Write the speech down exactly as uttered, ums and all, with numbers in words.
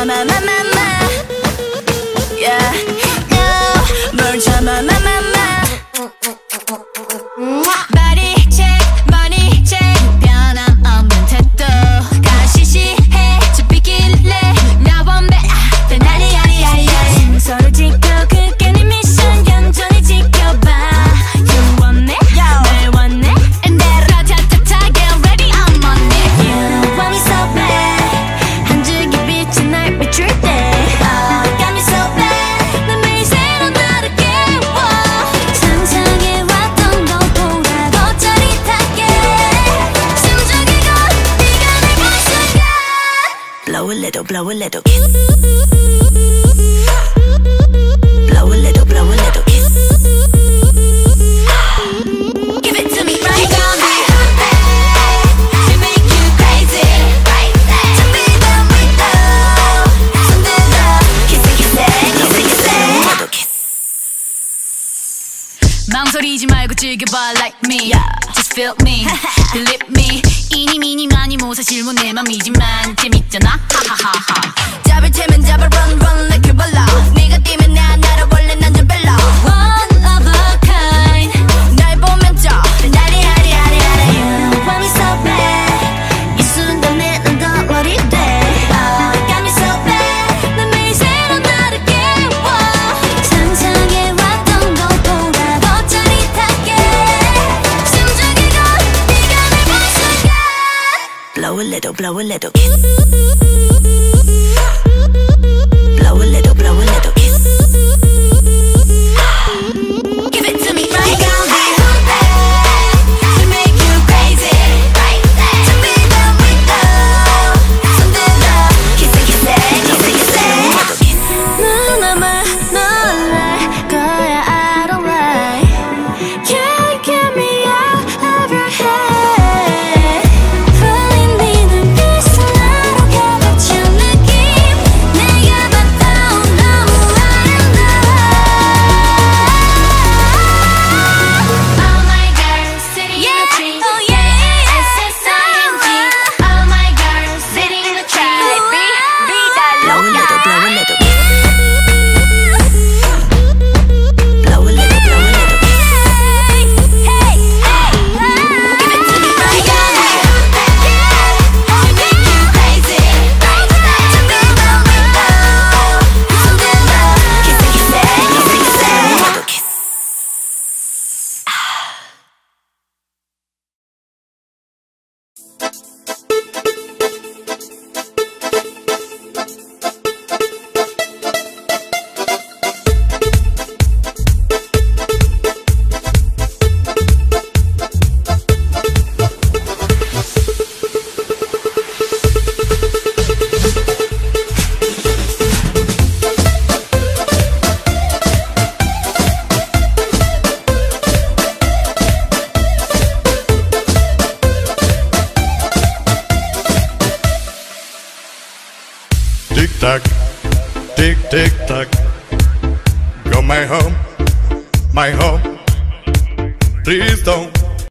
참아 마마마 Yeah No 뭘 참아 마마마 Body check money check 변함없는 태도 가시시해 잡히길래 나원배 내 난리 야리 야리 야리 서로 지켜 그게 네 미션 얌전히 지켜봐 You want me 날 원해 And that 타타타타 get ready I'm on it You want me so bad 한 줄기 빛이 날 비출 때 Oh got me so bad 난 매일 새로 나를 깨워 상상해왔던 것보다 더 짜릿하게 숨죽이고 네가 날 본 순간 Blow a little blow a little kiss Blow a little blow a little kiss Give it to me right now to make you crazy to be the window 손들어 kiss it kiss it kiss it kiss it kiss 망설이지 말고 즐겨봐 like me Just feel me believe me 이니 미니 많이 뭐 사실 뭐 내 맘이지만 재밌잖아 하하하하 잡을 테면 잡아 run run like a ball 네가 뛰면 나 날아 원래 난 좀 별로 One of a kind 날 보면 저 나리 하리 하리 하리 You want me so bad 이 순간에 난 더 어릴 때 Oh got me so bad 난 매일 새로 나를 깨워 상상해왔던 것보다 더 짜릿하게 숨죽이고 네가 날 본 순간 Blow a little blow a little kiss Blow a little blow a little kiss Give it to me right now to make you crazy to be the window 손들어 kiss it kiss it kiss it kiss it 눈감아 놀랄 거야 I don't lie Can't get me out of your head 풀린 네 눈빛은 나로 가득찬 느낌 내가 봤던 너무 아름다워 Oh my girl sitting in the tree S S I N G Oh my girl sitting in the tree Blow a little blow a little kiss Blow a little blow a little kiss Hey hey Give it to me right now to make you crazy to be the window 손들어 kiss it kiss it kiss it kiss it kiss Tick tock, tick tick tock. Go my home, my home. Please don't